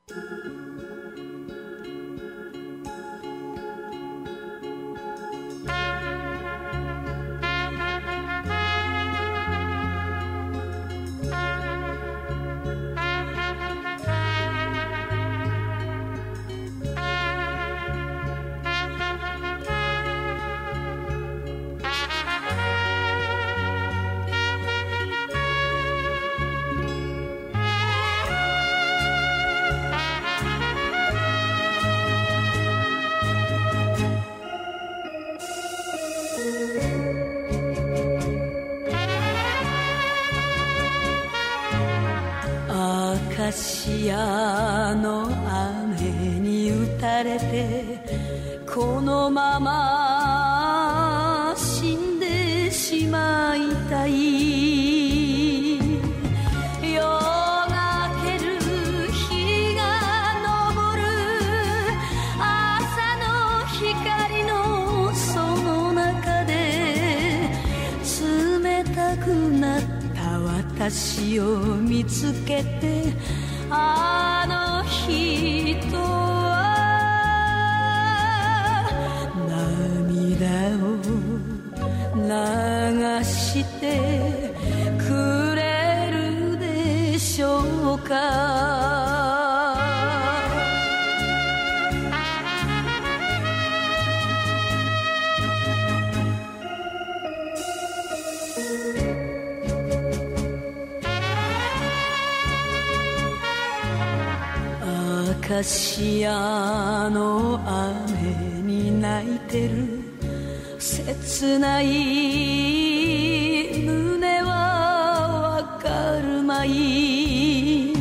アカシアの雨に打たれてこのまま死んでしまいたい。夜が明ける日が昇る朝の光のその中で冷たくなった私を見つけてあの人は涙を流してくれるでしょうか。アカシアの雨に泣いてる切ない胸はわかるまい。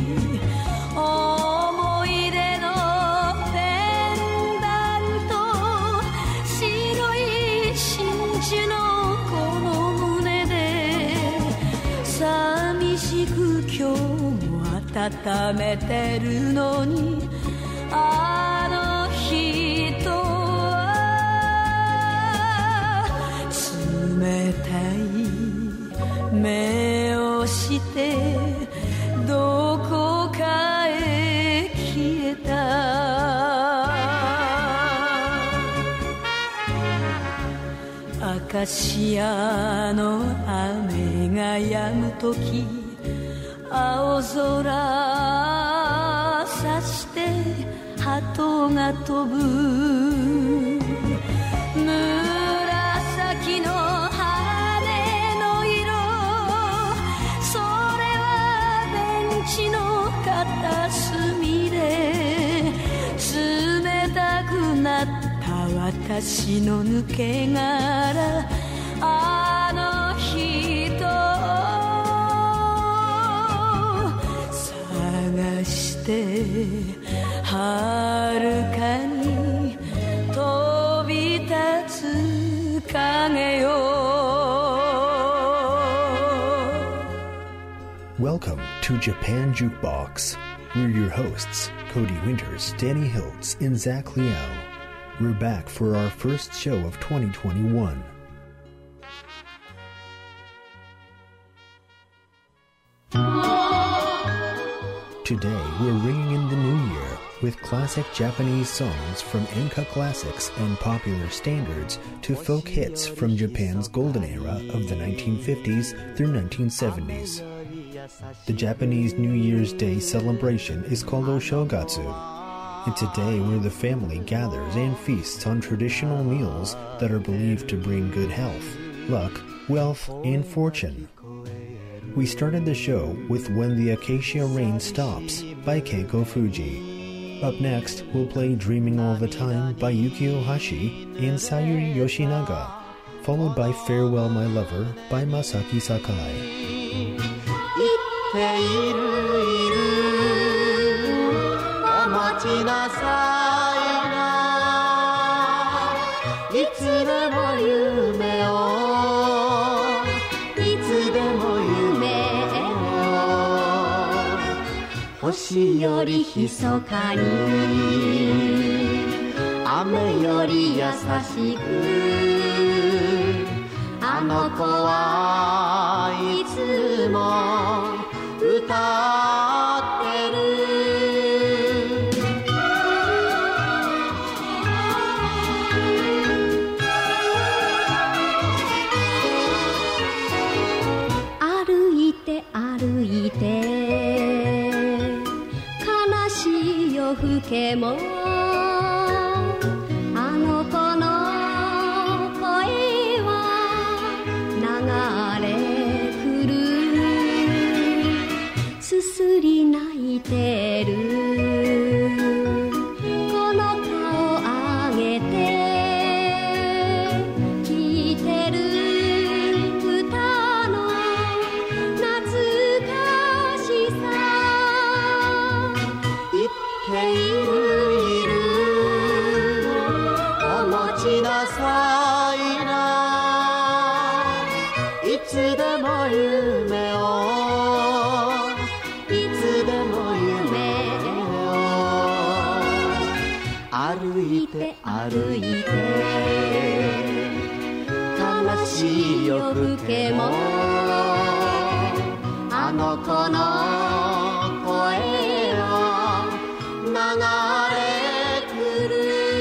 思い出のペンダント白い真珠のこの胸で寂しく今日も温めてるのにあの人は冷たい目をしてどこかへ消えた。アカシアの雨が止むとき青空さして鳩が飛ぶ。紫の羽の色それはベンチの片隅で冷たくなった私の抜け殻あの人探して遥かに飛び立つ影よ。 Welcome to Japan Jukebox. We're your hosts, Cody Winters, Danny Hiltz, and Zach Liao. We're back for our first show of 2021. Today, we're ringing in the new year with classic Japanese songs from enka classics and popular standards to folk hits from Japan's golden era of the 1950s through 1970s. The Japanese New Year's Day celebration is called Oshogatsu. It's a day where the family gathers and feasts on traditional meals that are believed to bring good health, luck, wealth, and fortune. We started the show with When the Acacia Rain Stops by Keiko Fuji. Up next, we'll play Dreaming All the Time by Yukio Hashi and Sayuri Yoshinaga, followed by Farewell My Lover by Masaki Sakai. お待ちなさいないつでも夢をいつでも夢を星より密かに雨より優しくあの子はいつも歌ってる更けもあの子の声は流れ来るすすり泣いてるこの顔上げて聞いてる歌の懐かしさ言っているお持ちなさいないつでも夢をいつでも夢を歩いて歩いて悲しい夜更けもあの子の声は流れ来る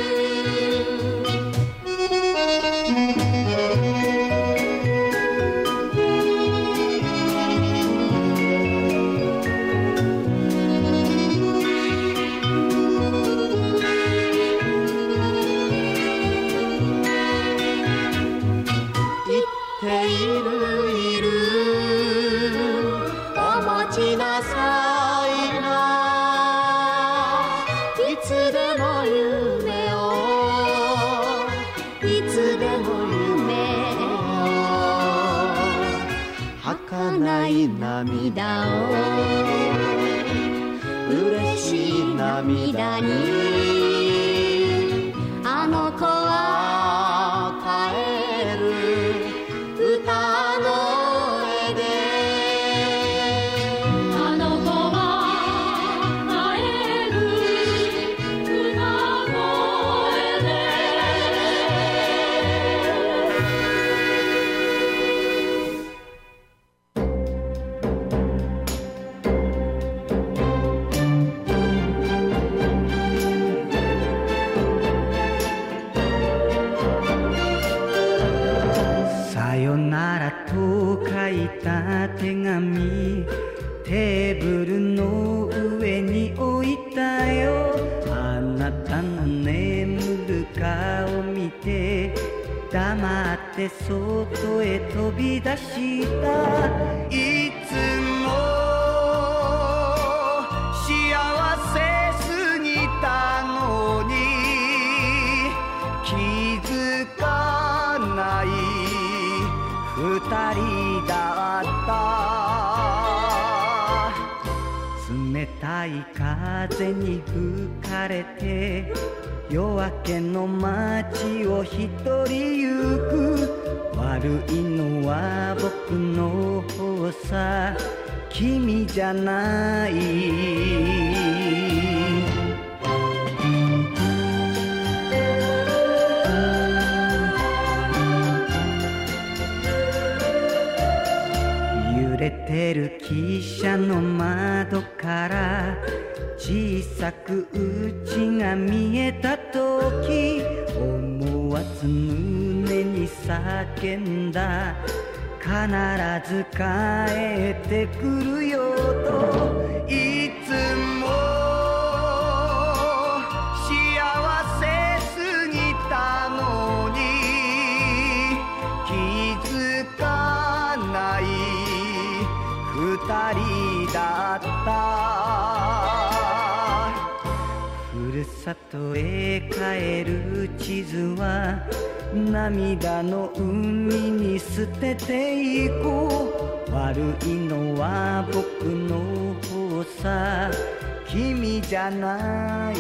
言っているお持ちなさいないつでも夢をいつでも夢を儚い涙を嬉しい涙にあの子は帰る歌の絵であの子は会える歌声でさよならと書いた手紙テーブルの上に置いたよあなたの眠る顔見て黙って外へ飛び出したいつも幸せすぎたのに気づかない二人だった冷たい風に吹かれて夜明けの街を一人行く悪いのは僕の方さ君じゃない揺れてる汽車の窓から小さく家が見えた時思わず胸に叫んだ必ず帰ってくるよといつも幸せすぎたのに気づかない二人だったふるさとへ帰る地図は涙の海に捨てていこう悪いのは僕の方さ君じゃない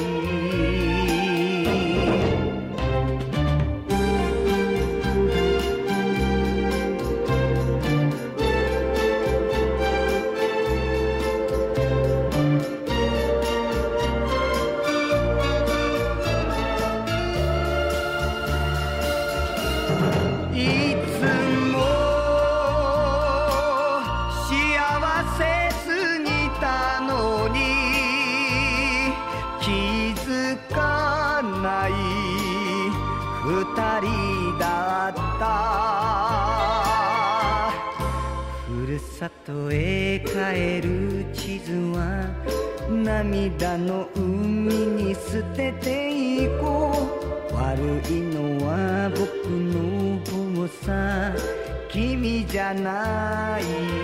二人だったふるさとへ帰る地図は涙の海に捨てていこう。悪いのは僕の方さ、君じゃない。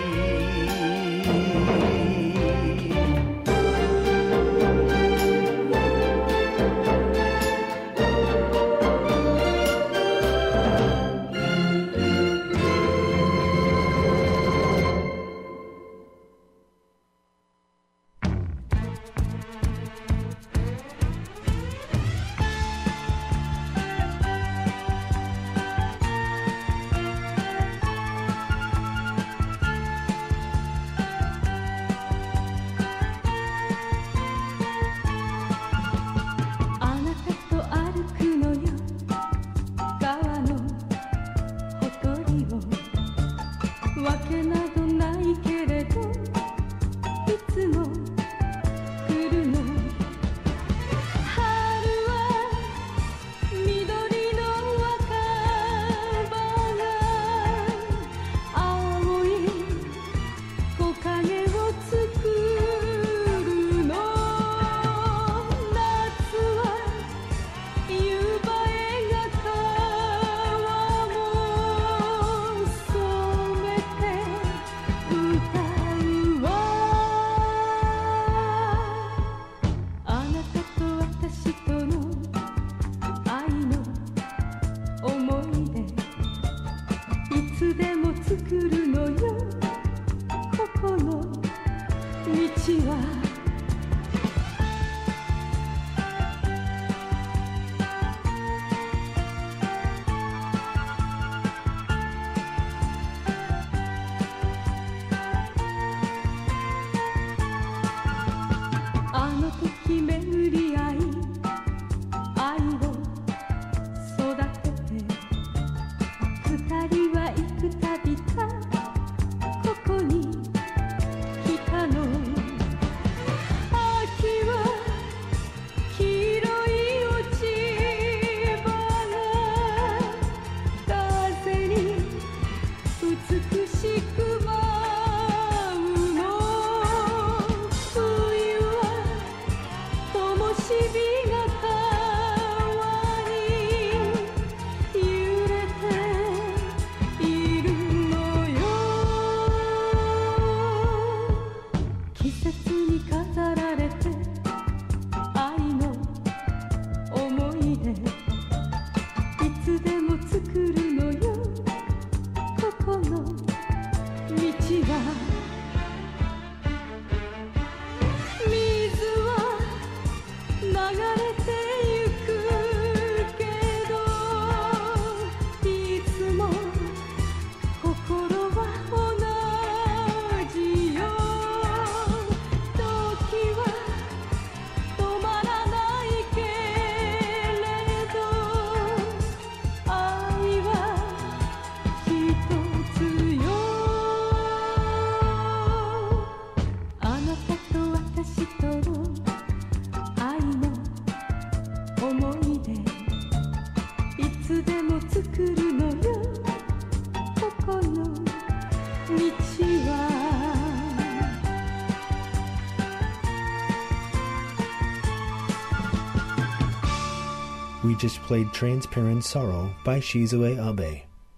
We just played Transparent Sorrow by Shizue Abe.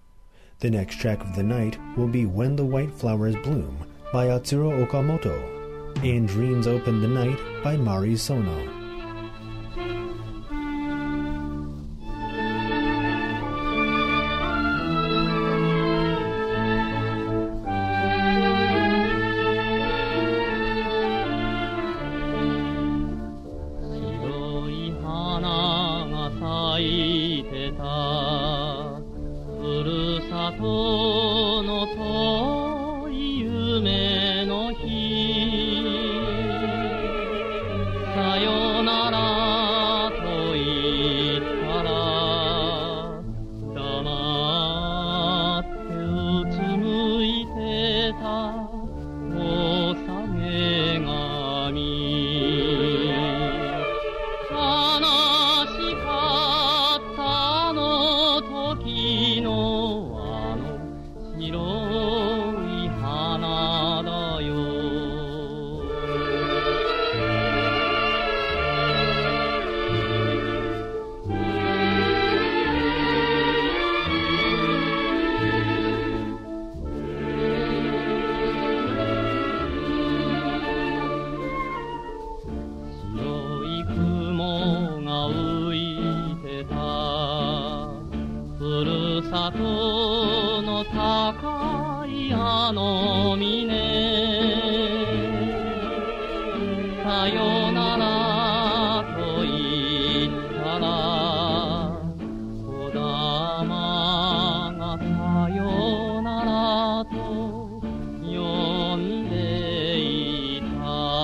The next track of the night will be When the White Flowers Bloom by Atsuro Okamoto, and Dreams Open the Night by Mari Sono. さよ里の高いあの峰、さよならと言ったら小玉がさよならと呼んでいた。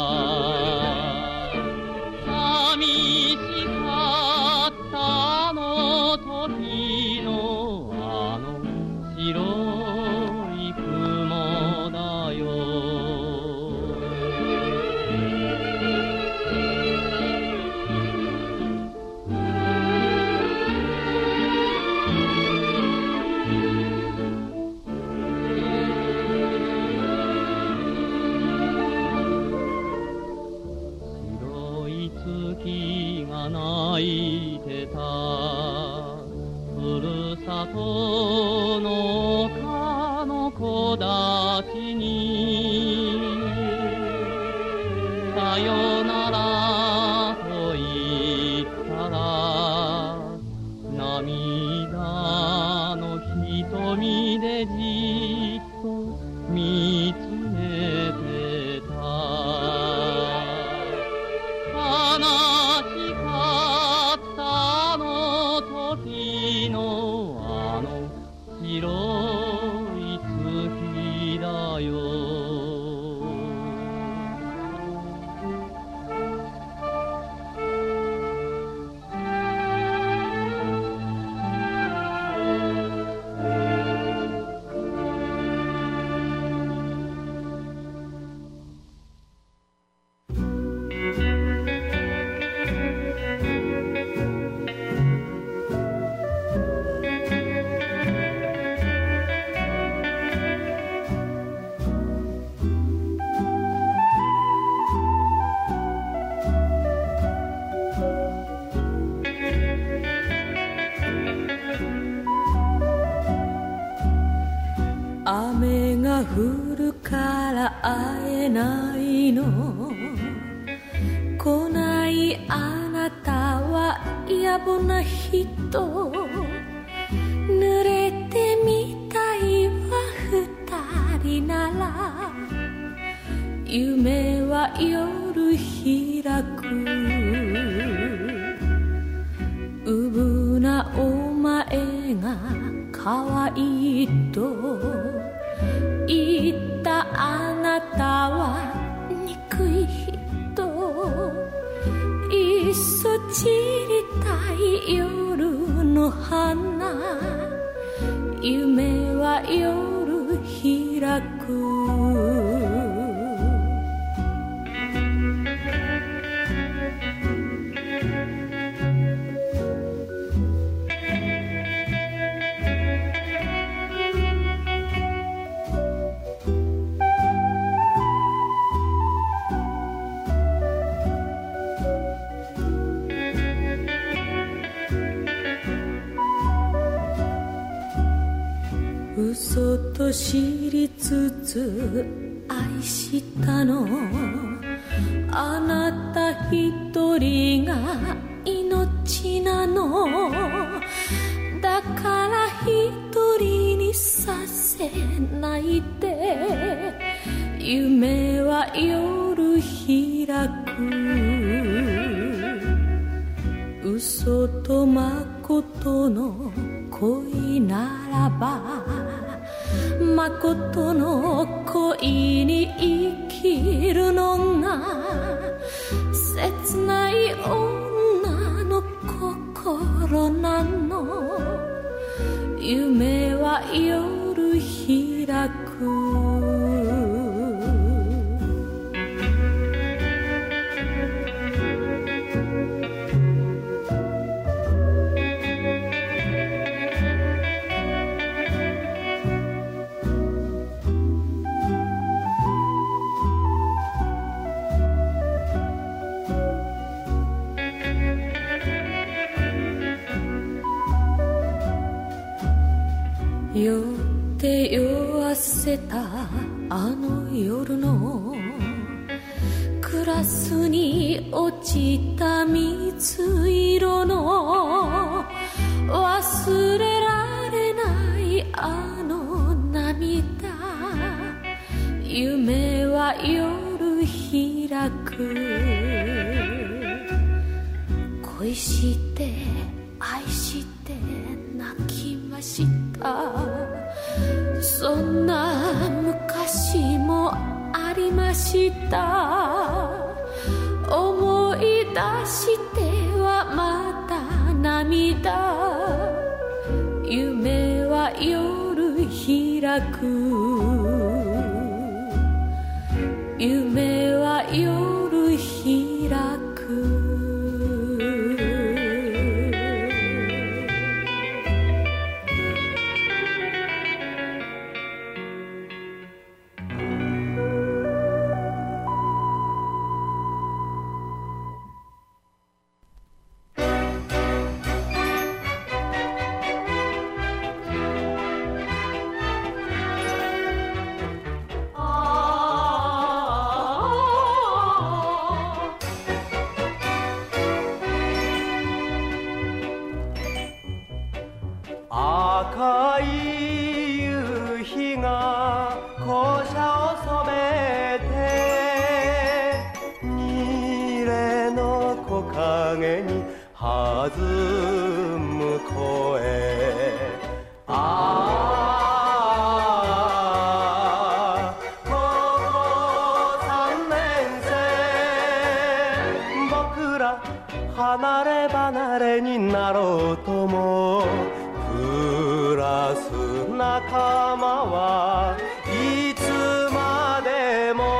寂しかったあの時のあの白い雲だよ。白い月が泣いてたふるさとの丘の木立に、さよならと言ったら涙の瞳でじっと見つめてた。悲しかったあの時のあの白い月だよ。 雨が降るから会えないの、来ないあなたは野暮な人、濡れてみたいわ二人なら、夢は夜開く。うぶなお前が可愛いと言ったあなたは憎い人、いっそ散りたい夜の花、夢は夜開く。嘘と知りつつ愛したの、あなた一人が命なの、だから一人にさせないで、夢は夜開く。嘘と誠の恋ならば、誠の恋に生きるのが切ない女の心なの、夢は夜開く。酔って酔わせたあの夜のグラスに落ちた水色の忘れられないは夜開く恋して愛して泣きましたそんな昔もありました思い出してはまた涙夢は夜開く夢は夜開く赤い夕日が校舎を染めて二礼の木陰に弾む声高校3年生僕ら離れ離れになろうとも暮らす仲間はいつまでも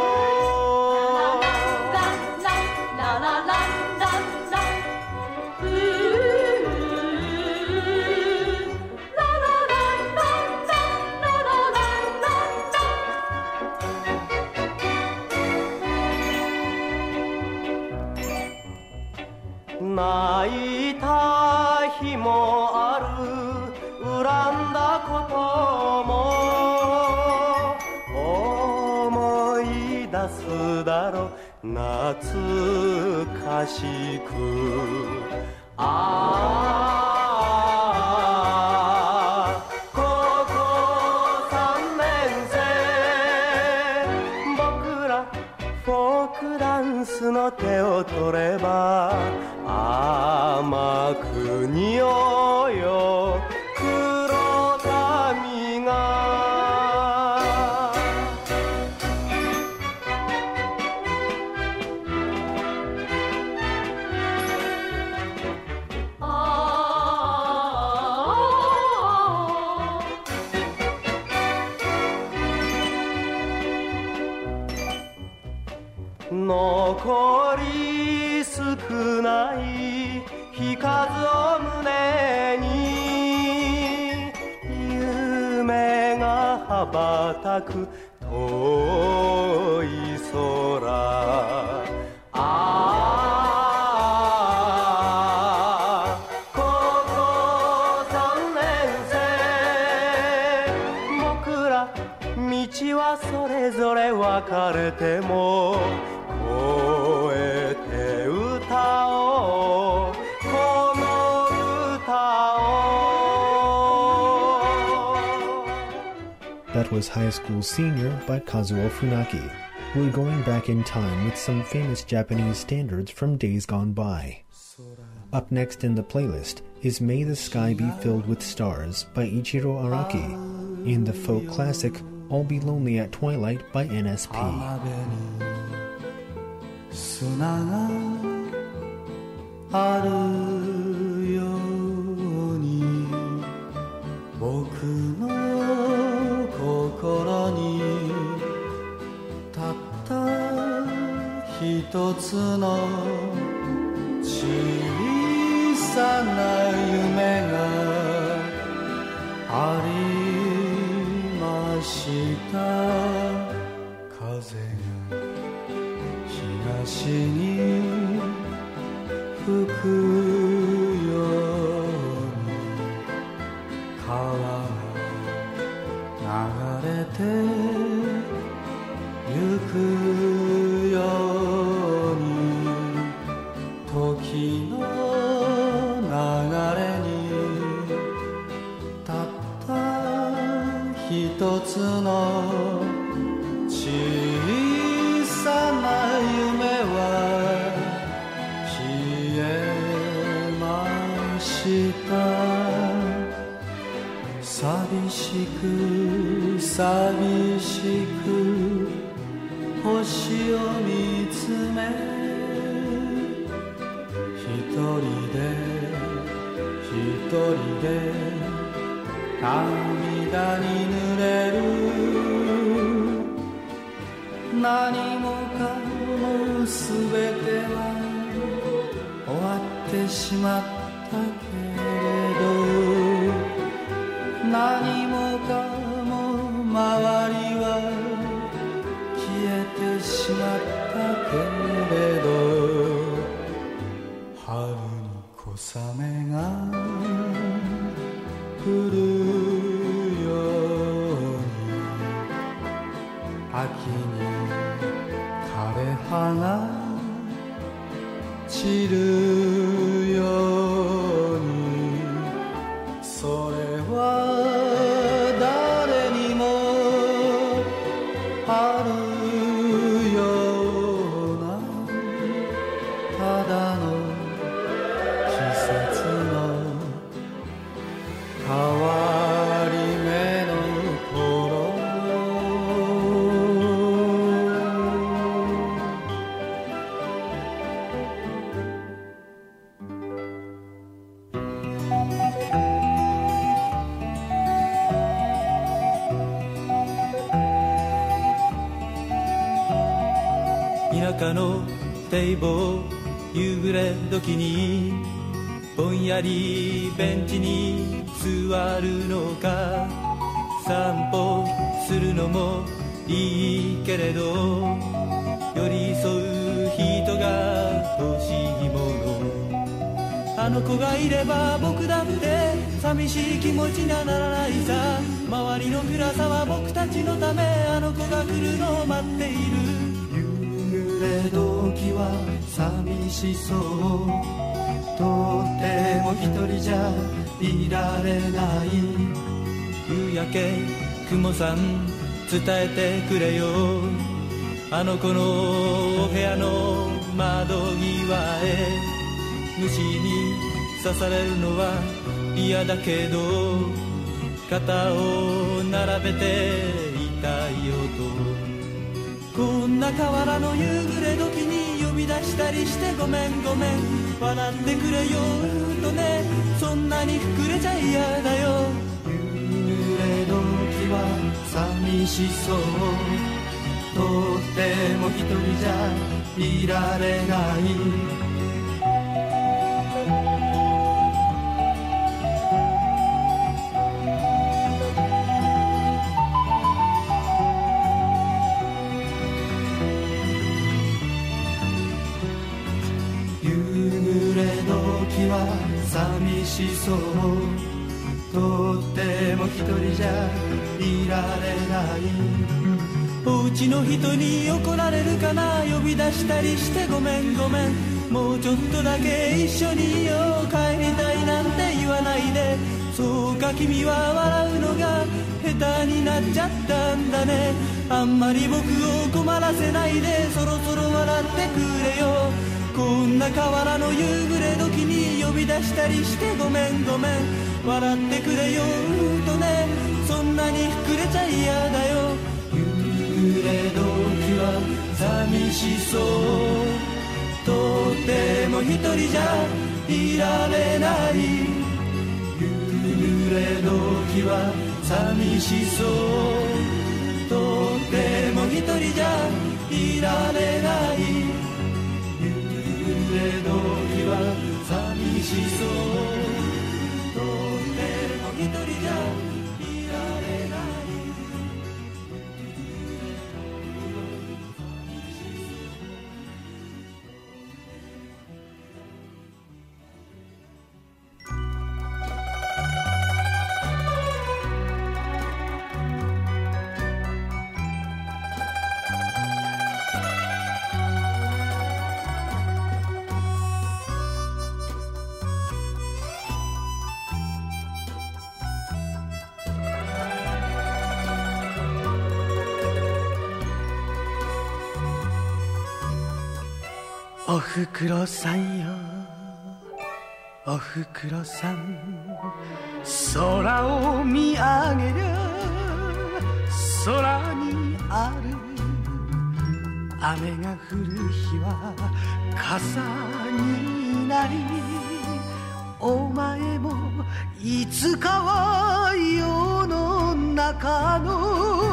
泣いた日もある恨んだことも思い出すだろ懐かしく高校3年生僕らフォークダンスの手を取れば甘く匂うよ黒髪が残り少ない日数を胸に夢が羽ばたく遠い空高校3年生僕ら道はそれぞれ分かれても超えて歌おうこの歌を That was High School Senior by Kazuo Funaki. We're going back in time with some famous Japanese standards from days gone by. Up next in the playlist is May the Sky Be Filled with Stars by Ichiro Araki, and the folk classic I'll Be Lonely at Twilight by NSP. 砂があるように僕の心にたった一つの小さな夢がありました風が東に吹くように川が流れてゆくように時の流れにたった一つの小した寂しく寂しく星を見つめ一人で涙に濡れる何もかもすべては終わってしまったけれど何もかも周りは消えてしまったけれど春に小雨が降るように秋に枯れ葉が散るようにそれは誰にもあるようなただの季節の変わり目の頃田舎の堤防夕暮れ時にぼんやりベンチに座るのか散歩するのもいいけれど寄り添う人が欲しいものあの子がいれば僕だって寂しい気持ちにはならないさ周りの暗さは僕たちのためあの子が来るのを待っている夕暮れ時は寂しそうとっても一人じゃいられない夕焼け雲さん伝えてくれよあの子のお部屋の窓際へ虫に刺されるのは嫌だけど肩を並べていたいよとこんな河原の夕暮れ時に呼び出したりしてごめんごめん笑ってくれよとねそんなに膨れちゃ嫌だよ夕暮れ時は寂しそうとっても一人じゃいられない寂しそうとっても一人じゃいられないお家の人に怒られるかな呼び出したりしてごめんごめんもうちょっとだけ一緒にいよう帰りたいなんて言わないでそうか君は笑うのが下手になっちゃったんだねあんまり僕を困らせないでそろそろ笑ってくれよこんな河原の夕暮れ時に呼び出したりしてごめんごめん笑ってくれよとねそんなに膨れちゃ嫌だよ夕暮れ時は寂しそうとっても一人じゃいられない夕暮れ時は寂しそうとっても一人じゃいられない夕暮れ時は寂しそうとっても一人じゃいられないおふくろさんよおふくろさん空を見上げりゃ空にある雨が降る日は傘になりお前もいつかは世の中の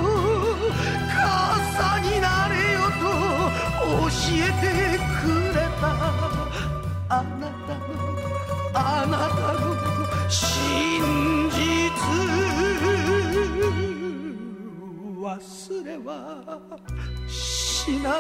傘になれよと教えてくれたあなたの真実忘れはしない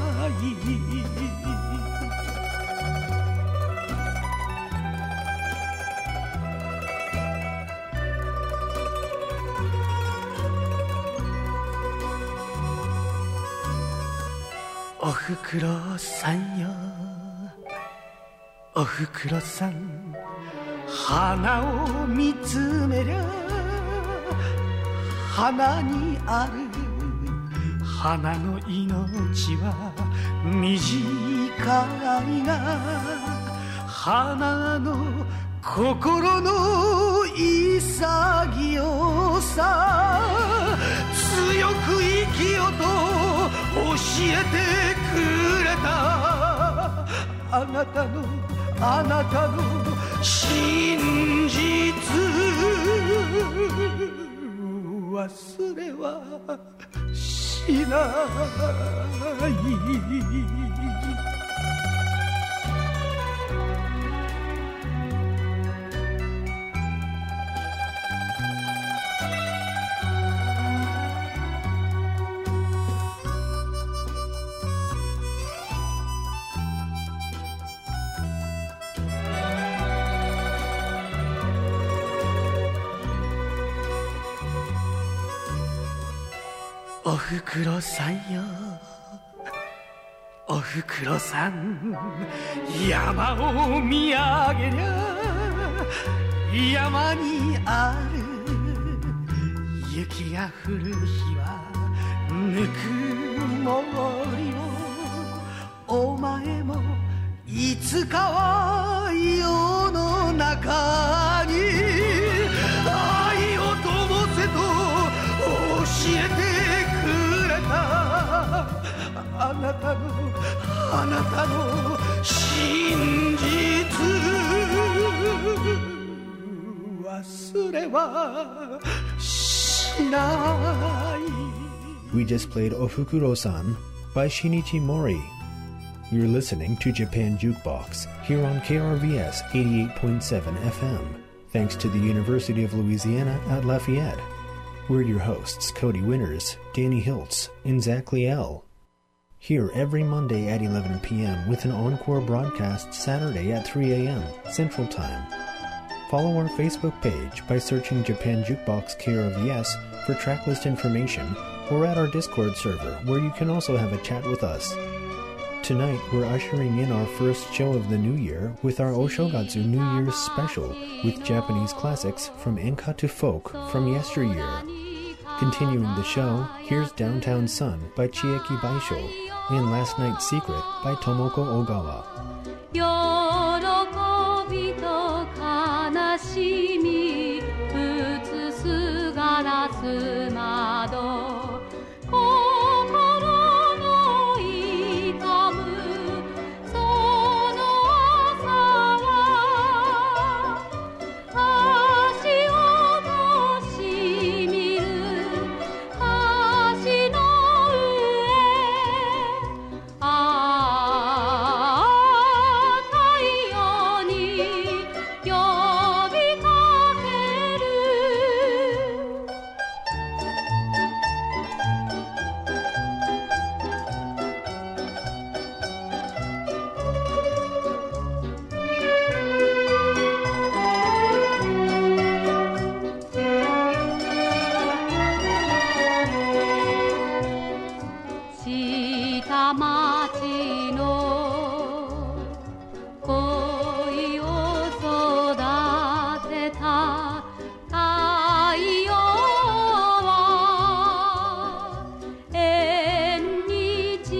おふくろさんよおふくろさん花を見つめりゃ花にある花の命は短いが花の心の潔さ強く生きよと教えてくれたあなたの真実忘れはしないおふくろさんよおふくろさん山を見上げりゃ山にある雪が降る日はぬくもりをお前もいつかは世の中に愛を灯せと教えてあなたの真実忘れはしない We just played Ofukuro-san by Shinichi Mori. You're listening to Japan Jukebox here on KRVS 88.7 FM, thanks to the University of Louisiana at Lafayette. We're your hosts, Cody Winters, Danny Hiltz, and Zach Liel. Here every Monday at 11 p.m. with an encore broadcast Saturday at 3 a.m. Central Time. Follow our Facebook page by searching Japan Jukebox KRVS for tracklist information or at our Discord server where you can also have a chat with us. Tonight we're ushering in our first show of the new year with our Oshogatsu New Year's special with Japanese classics from enka to folk from yesteryear. Continuing the show, here's Downtown Sun by Chieki Baisho and Last Night's Secret by Tomoko Ogawa. 喜びと悲しみ映すガラス窓心の痛むその朝は足音しみる橋の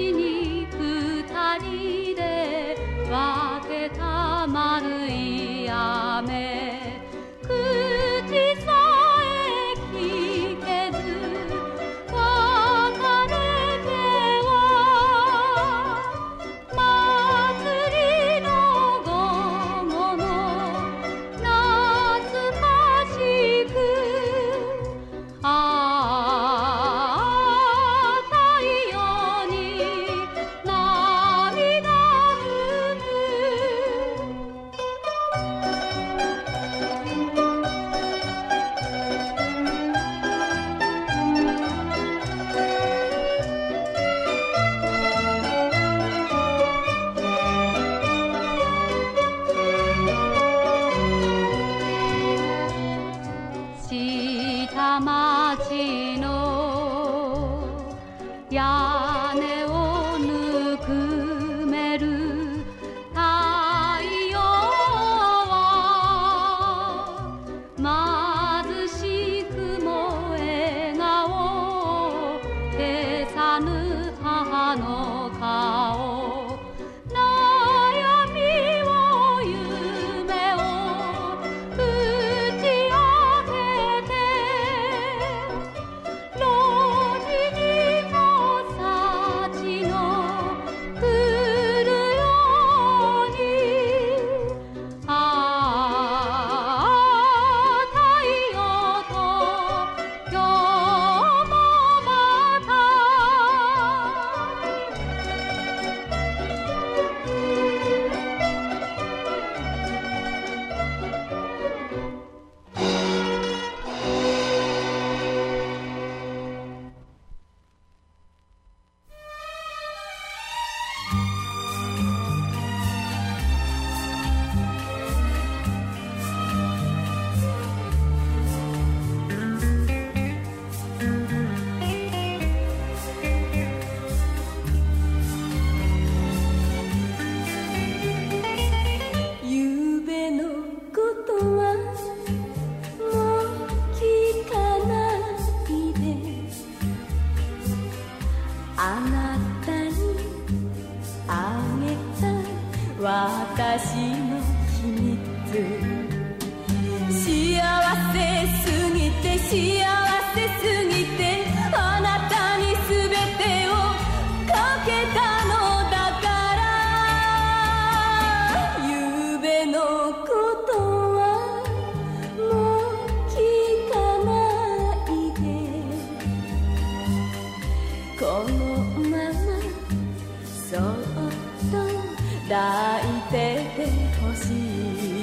丸いため口さえ聞けず別れては祭りの午後の懐かしく太陽に涙ぐむ下町の屋根をぬくめる太陽は貧しくも笑顔消さぬ母の顔悩みを夢を打ち明けて路地にも幸の来るように太陽と今日もまたゆうべのことはもう聞かないであなたにあげた私の秘密幸せすぎて幸せすぎてあなたに全てをかけたのだからゆうべのことはもう聞かないでこのままそっと抱いててほしい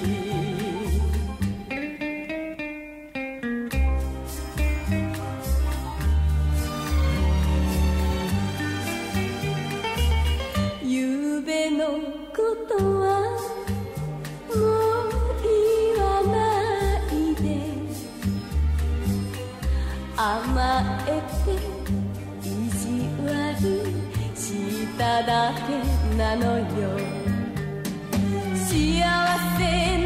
ゆうべのことはもう言わないで甘えて意地悪しただけなのよ幸せ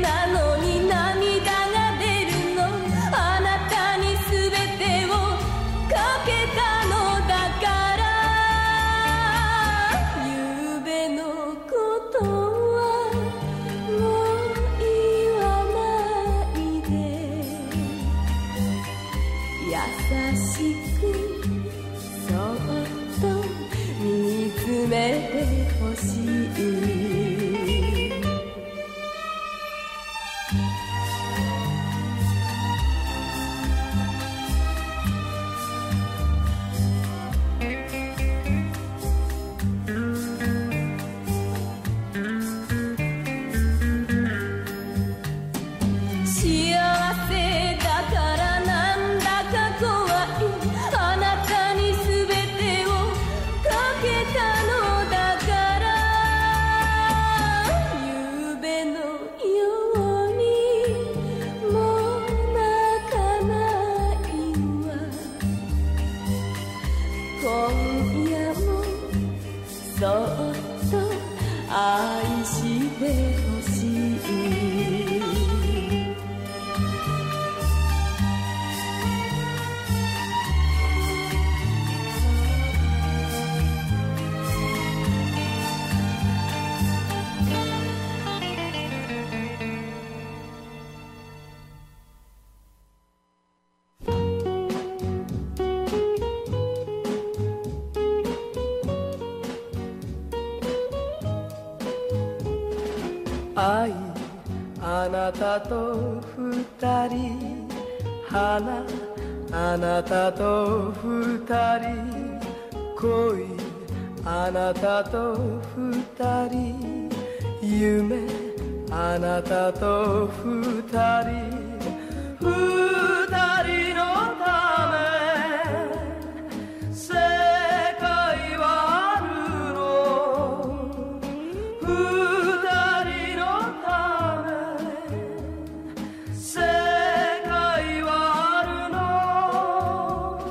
愛あなたと二人花あなたと二人恋あなたと二人夢あなたと二人二人のため世界はあるの二人のため世界はあ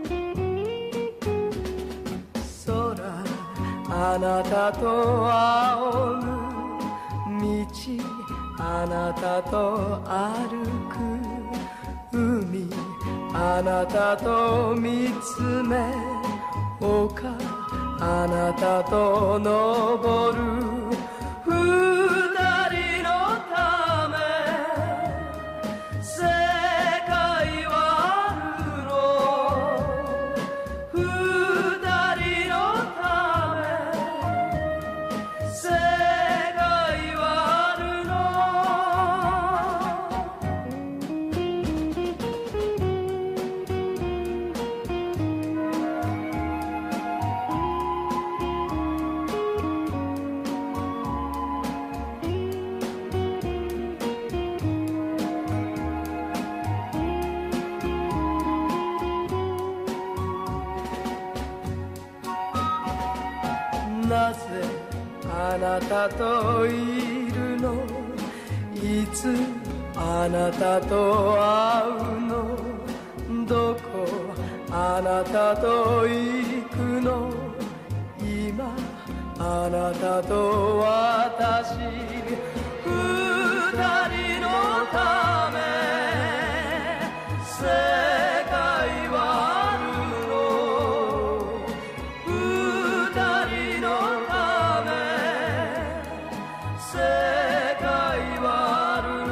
るの空あなたと仰ぐ道あなたと歩く海あなたと見つめ丘あなたと登る二人のため世界はあるの二人のため世界はあるのなぜあなたといるのいつあなたと会うのどこあなたと行くの今あなたと私二人のため世界はあるの二人のため世界はある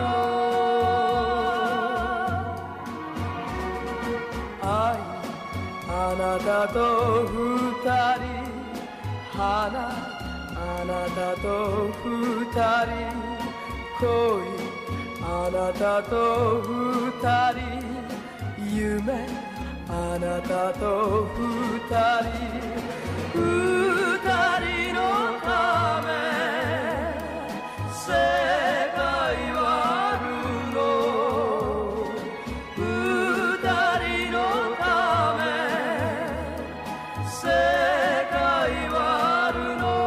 の愛あなたと二人花あなたと二人恋あなたと二人夢あなたと二人二人のため世界はあるの二人のため世界はあるの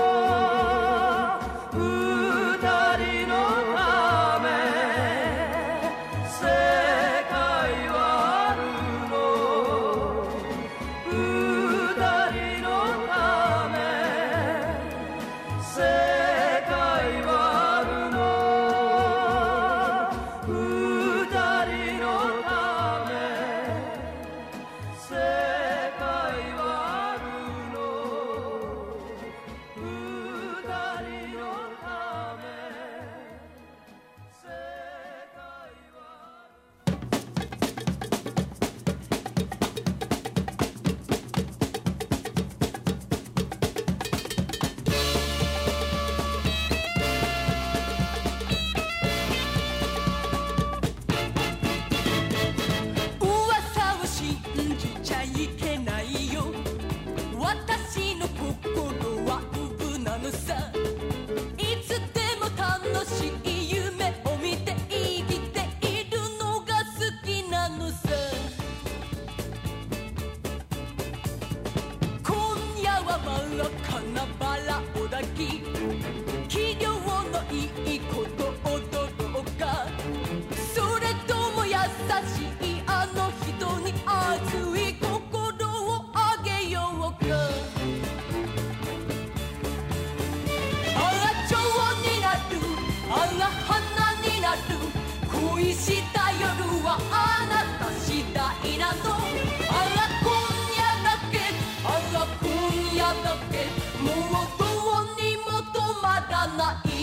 二人のため世界はあるの二人のため世界はあるの二人のため世界はあるの二人のため世界は噂を信じちゃいけないよ私の心はウブなのさいつでも楽しい夢を見て生きているのが好きなのさ今夜は真っ赤なバラを抱き器量のいいこと踊ろうかそれとも優しいあの人に熱い心をあげようかあら蝶になるあら花になる恋した夜はあなた次第なのあら今夜だけあら今夜だけもうどうにも止まらない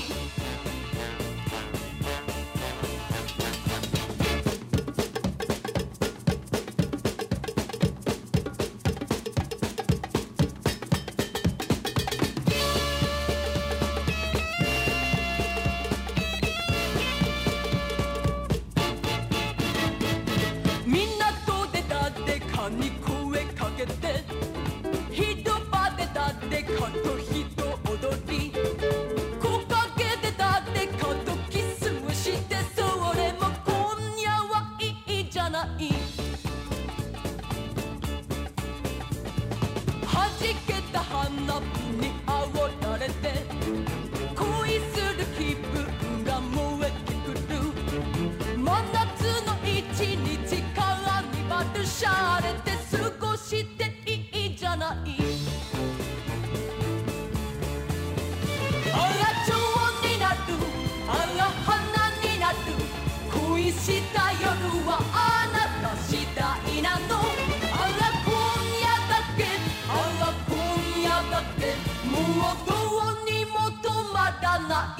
した夜はあなた次第なの。あら今夜だけ、あら今夜だけ、もうどうにも止まらない。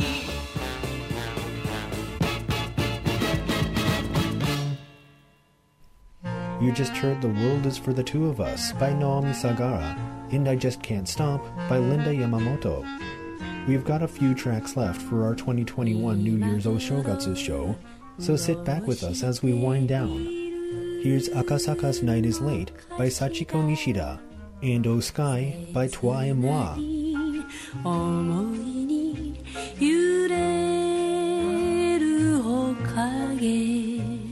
You just heard The World is for the Two of Us by Naomi Sagara and I Just Can't Stop by Linda Yamamoto. We've got a few tracks left for our 2021 New Year's Oshogatsu show, so sit back with us as we wind down. Here's Akasaka's Night is Late by Sachiko Nishida and O Sky by Toi et Moi. 思いに揺れるおかげ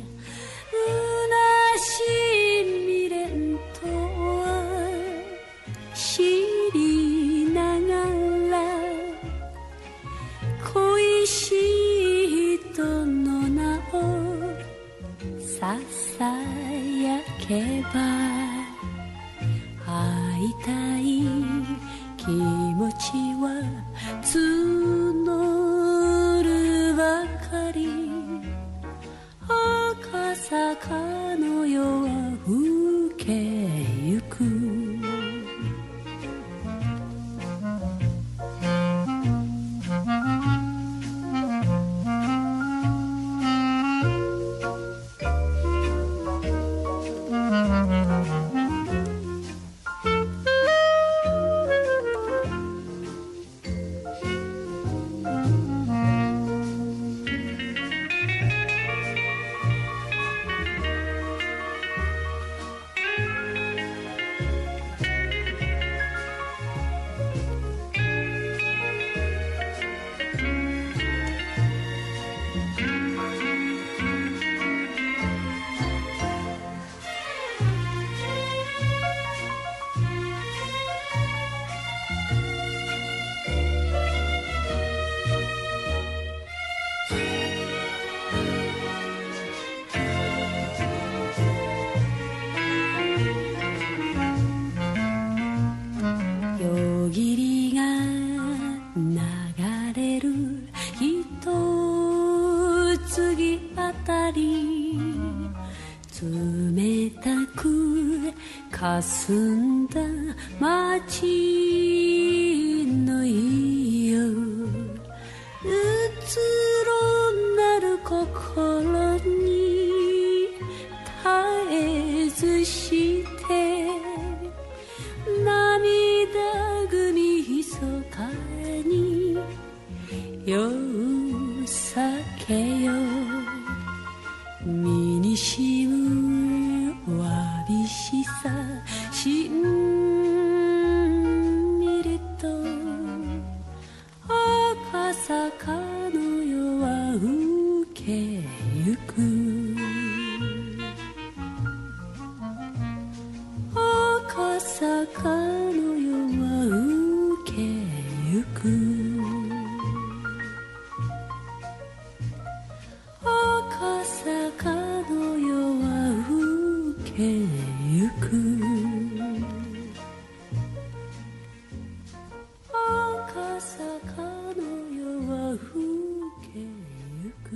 未練とは知りながら恋しい人の名をささやけば会いたい気持ちは募るばかり。赤坂の夜は更けゆく。霞んだ街の夜、うつろなる心に絶えずして涙ぐみひそかに夜酒よ身にしむわびしさしんみりと赤坂の夜は更けゆく赤坂の夜は更けゆく赤坂の夜は更けゆく赤坂の夜は更けゆく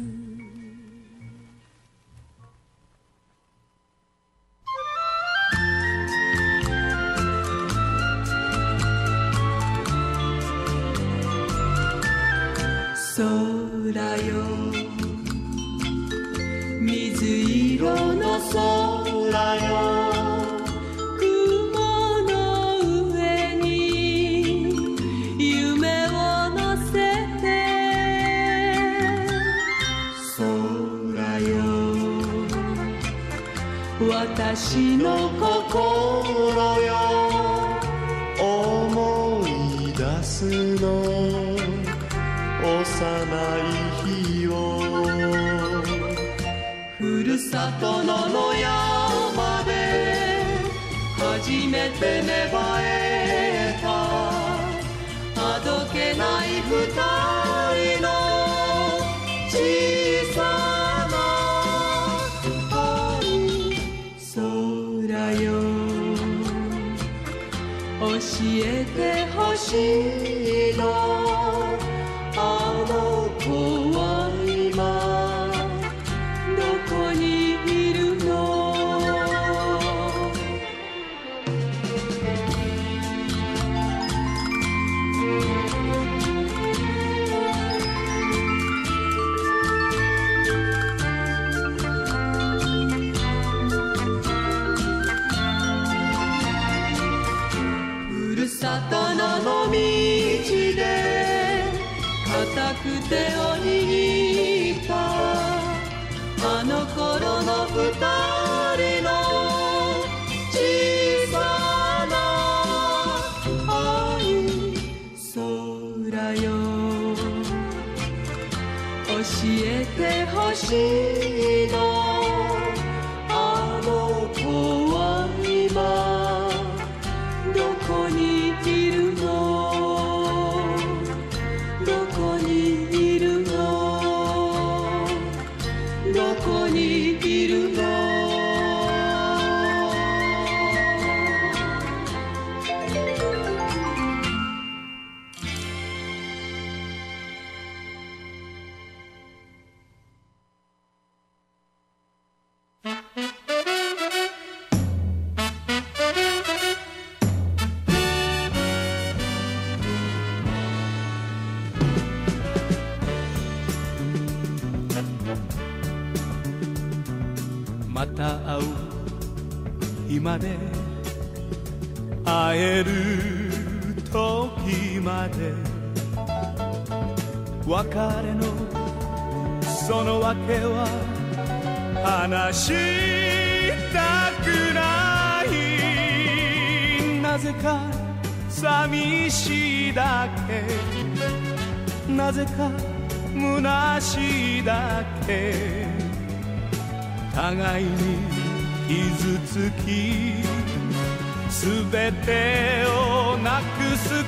空よ水色の空よ雲の上に夢を乗せて空よ私の心よ思い出すの幼い日をふるさとの野山で初めて芽生えたあどけない二人の小さな愛空よ教えてほしいのあの子は今どこ手を握ったあの頃の二人の小さな愛空よ教えてほしいのあの子は今どこにいるのどこにいるのどこにいるのまた会う日まで会える時まで別れのその訳は話したくないなぜか寂しいだけなぜか虚しいだけ互いに傷つきすべてをなくす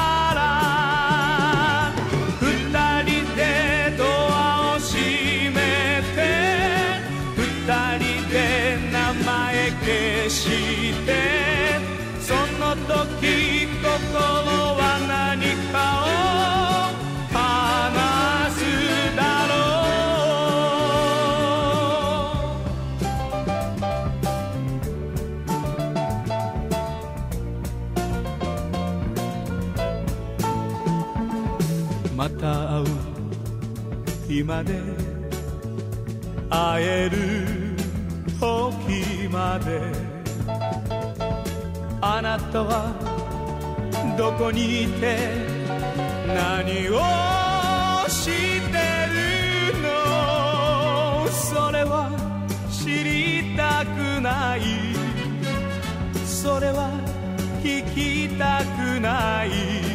から二人でドアを閉めて二人で名前消してその時心は何かを話すだろうまた会う日まで会える時まであなたはどこにいて何をしてるのそれは知りたくないそれは聞きたくない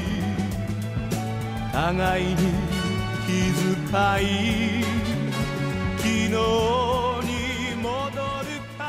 互いに気遣い昨日に戻るから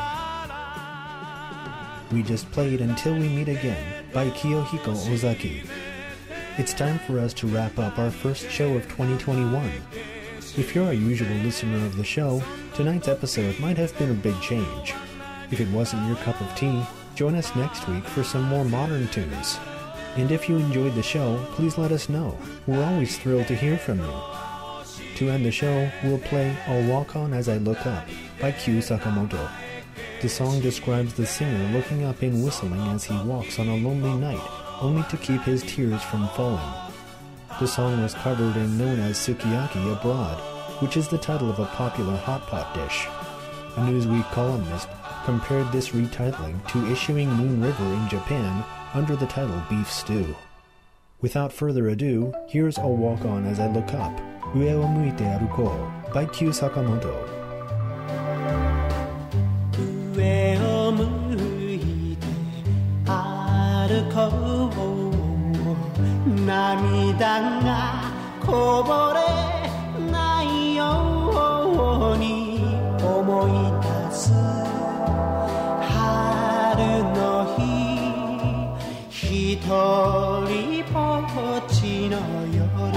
We just played Until We Meet Again by Kiyohiko Ozaki. It's time for us to wrap up our first show of 2021. If you're a usual listener of the show, tonight's episode might have been a big change. If it wasn't your cup of tea, join us next week for some more modern tunes. And if you enjoyed the show, please let us know. We're always thrilled to hear from you. To end the show, we'll play I'll Walk On As I Look Up by Kyu Sakamoto. The song describes the singer looking up and whistling as he walks on a lonely night, only to keep his tears from falling. The song was covered and known as Sukiyaki abroad, which is the title of a popular hot pot dish. A Newsweek columnist compared this retitling to issuing Moon River in Japan under the title Beef Stew. Without further ado, here's I'll Walk On As I Look Up, Ue o Muite Aruko by Kyu Sakamoto. 上を向いて歩こう涙がこぼれないように思い出す春の日一人ぼっちの夜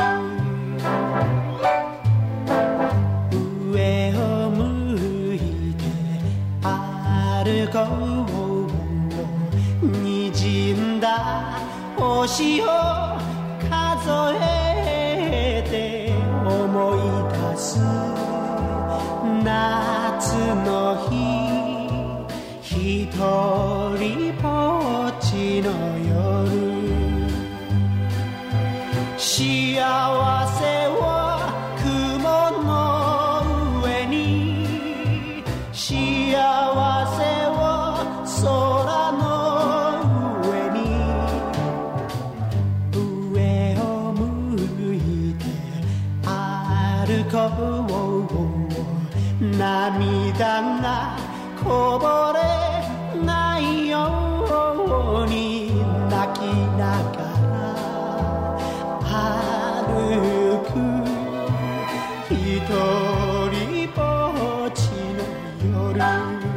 上を向いて歩こうにじんだ星を数えて思い出す夏の日一人ぼっちの夜幸せを雲の上に幸せを空の上に上を向いて歩歩こう涙がこぼれないように泣きながら歩く一人ぼっちの夜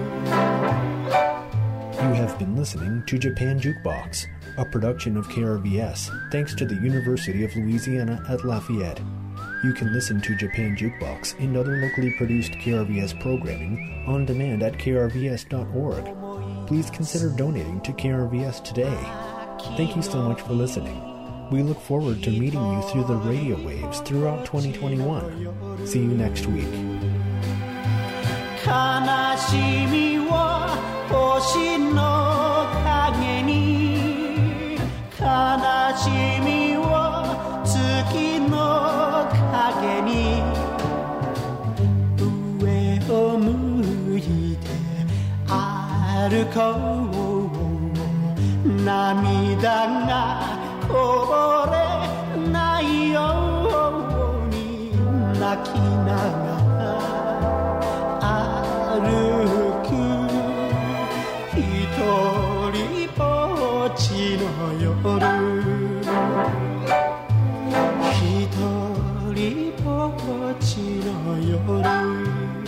You have been listening to Japan Jukebox, a production of KRVS, thanks to the University of Louisiana at Lafayette. You can listen to Japan Jukebox and other locally produced KRVS programming on demand at krvs.org. Please consider donating to KRVS today. Thank you so much for listening. We look forward to meeting you through the radio waves throughout 2021. See you next week. 悲しみを星の影に悲しみを月の影に上を向いて歩こう涙がこぼれないように泣きながら歩く一人ぼっちの夜一人ぼっちの夜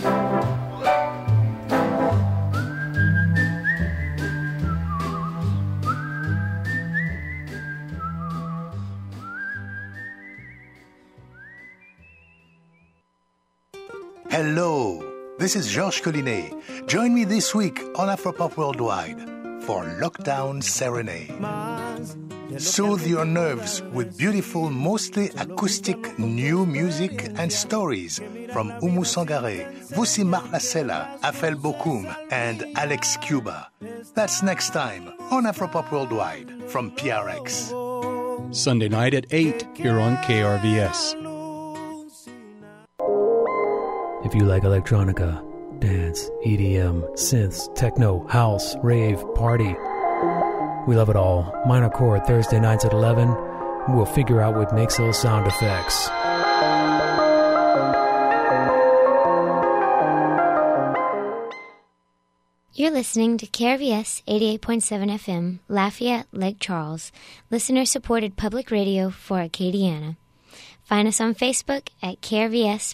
Hello, this is Georges Collinet. Join me this week on Afropop Worldwide for Lockdown Serenade. Soothe your nerves with beautiful, mostly acoustic new music and stories from Oumou Sangaré, Vossi Marlasella, Afel Bokoum, and Alex Cuba. That's next time on Afropop Worldwide from PRX. Sunday night at 8 here on KRVS. If you like electronica, dance, EDM, synths, techno, house, rave, party, we love it all. Minor Chord Thursday nights at 11. We'll figure out what makes those sound effects. You're listening to KRVS 88.7 FM, Lafayette, Lake Charles, listener-supported public radio for Acadiana. Find us on Facebook at KRVS